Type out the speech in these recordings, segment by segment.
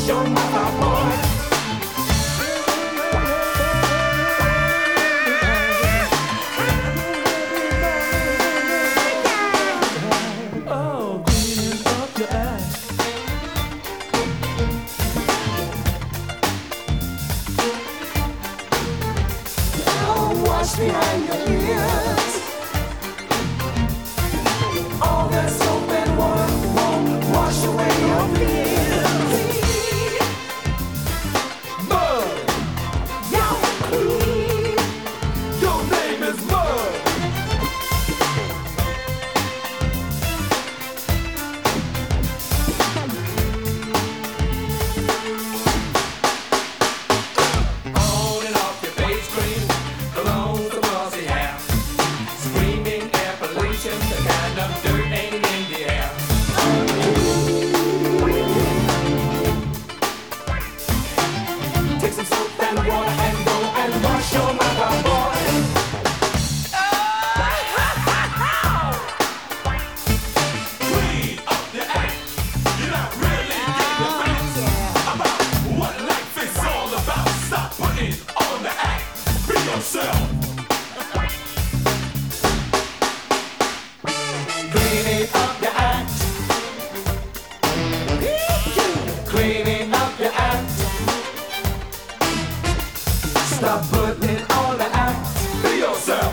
your mother, boy. Oh, cleaning up your act. Oh, wash behind your ears. All that soap and water won't wash away your fears. Mud, you're clean. Your name is Mud. On and off your face cream, cologne the glossy hair. Screaming air pollution, the kind of dirt ain't in the air. Take some soap and water and go and wash your mother, boy. Clean up your act. You're not really getting the facts about what life is all about. Stop putting on the act. Be yourself. Cleaning up your act. Cleaning up your act. Stop putting on the act. Be yourself.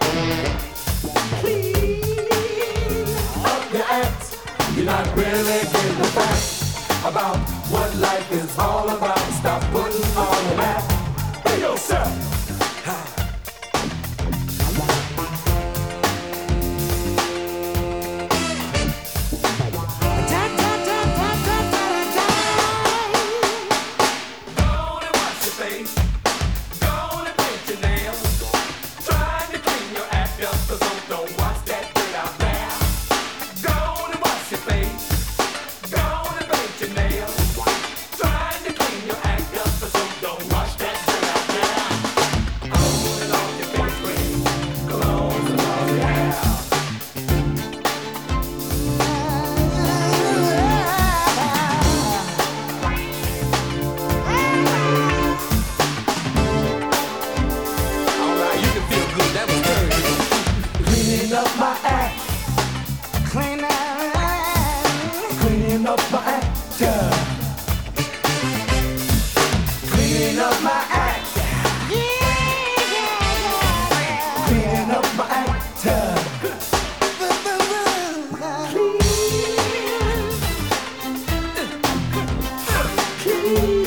Clean up your act. You're not really getting the facts about what life is all about. Stop putting on the act. Be yourself. Go and wash your face. Go and paint your nails. Trying to clean your act up, so don't wash that dirt out there. Go and wash your face. Go and paint your nails. Trying to clean your act up, so don't wash that dirt out there. On and off your face cream, cologne and all your hair. Alright, you can feel good. That was dirty. Cleaning up my act. Cleaning up my act. Yeah. Cleaning up my act. Cleaning up my act. Yeah. Clean.